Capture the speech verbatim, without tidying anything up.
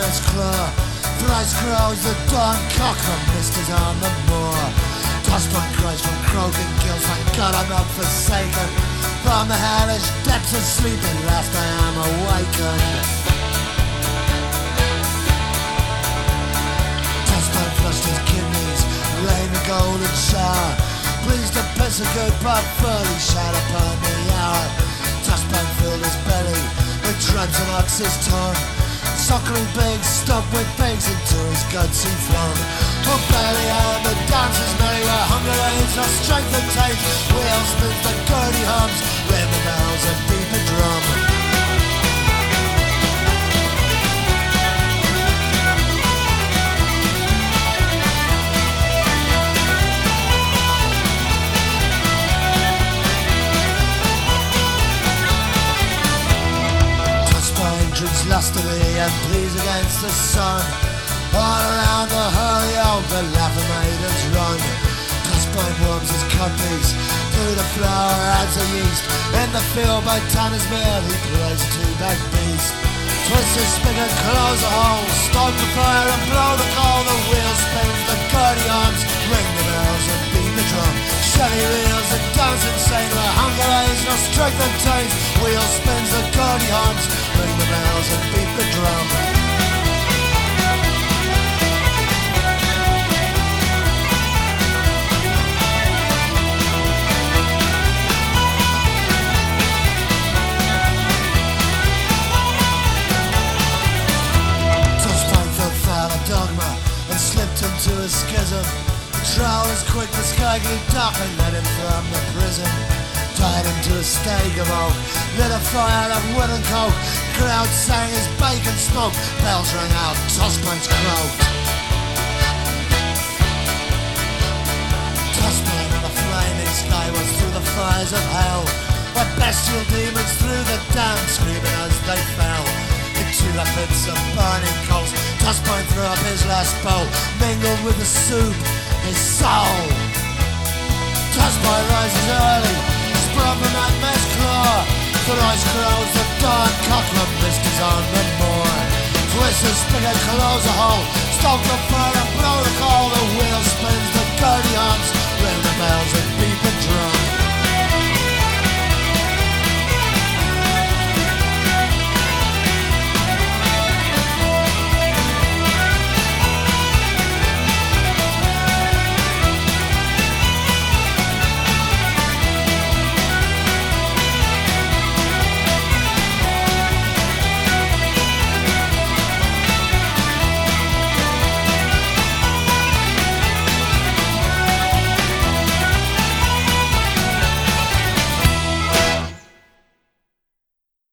mess claw. Thrice crows the dawn cock from misters on the moor. Dustbun cries from croaking gills, thank God I'm not forsaken. From the hellish depths of sleep at last I am awakened. Dustbun flushed his kidneys, rained a golden shower. Pleased to piss a good but fully shat upon the hour. Dustbun filled his belly with dregs of ox's tongue. Suckling pigs stuffed with pigs into his guts he flung. Oh belly and the dancers merry where hunger aids no strength and taste. Wheel spins the gurdy hums, ring the bells and beat the drum. Drinks lustily and pleads against the sun. All around the hurry old the laughing maidens run. Dustbun warms his cuppies through the flour adds a yeast. In the field by Tanner's mill he plays a two-back beast. Twist his spigot, close a hole, stoke the fire and blow the coal. The wheel spins, the gurdy arms, ring the bells and beat the drum. Chevy reels and dance insane where hunger aids no strength and taste. Wheel spins, the gurdy arms, ring the bells and beat the drum. Dustbun fell foul of dogma and slipped into a schism. The trial was quick, the sky grew dark and led him from the prison. Tied him to a stake of oak, lit a fire of wood and coke. Crowd sang his bacon smoke, bells rang out, Dustbun's croaked. Dustbun in the flaming sky was through the fires of hell, where bestial demons threw the damned screaming as they fell. Into the pits of burning coals, Dustbun threw up his last bowl, mingled with the soup, his soul. Dustbun rises early, sprung from that mess claw. Thrice crows the dawn cock from misters on the moor. Twist the spigot, close a hole, stoke the fire and blow the coal. The wheel spins, the gurdy arms, ring the bells and